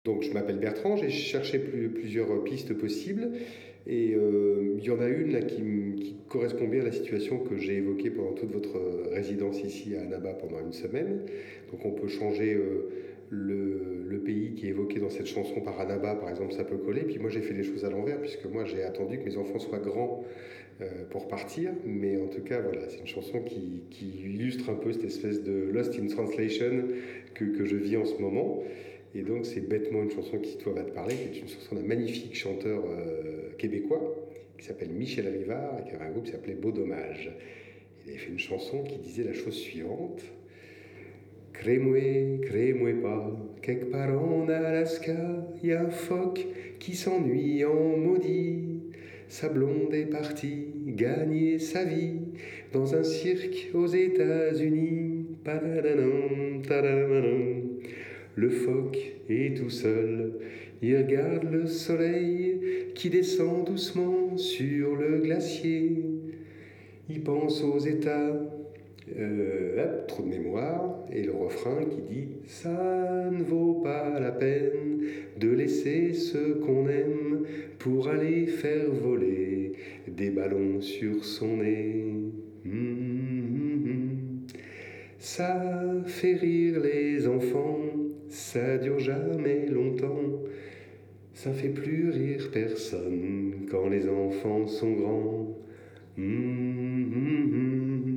Donc je m'appelle Bertrand, j'ai cherché plusieurs pistes possibles et il y en a une là qui correspond bien à la situation que j'ai évoquée pendant toute votre résidence ici à Annaba pendant une semaine. Donc on peut changer le pays qui est évoqué dans cette chanson par Annaba par exemple, ça peut coller. Puis moi j'ai fait les choses à l'envers puisque moi j'ai attendu que mes enfants soient grands pour partir. Mais en tout cas voilà, c'est une chanson qui illustre un peu cette espèce de Lost in Translation que je vis en ce moment. Et donc c'est bêtement une chanson qui toi va te parler, qui est une chanson d'un magnifique chanteur québécois qui s'appelle Michel Rivard et qui avait un groupe qui s'appelait Beau Dommage. Il avait fait une chanson qui disait la chose suivante. Crée-moi, crée-moi pas, quelque part en Alaska, y a un phoque qui s'ennuie en maudit. Sa blonde est partie gagner sa vie dans un cirque aux États-Unis. Padadadam, tadadadam. Le phoque est tout seul, il regarde le soleil qui descend doucement sur le glacier. Il pense aux états, trop de mémoire, et le refrain qui dit ça ne vaut pas la peine de laisser ce qu'on aime pour aller faire voler des ballons sur son nez. Ça fait rire les enfants, ça dure jamais longtemps. Ça fait plus rire personne quand les enfants sont grands.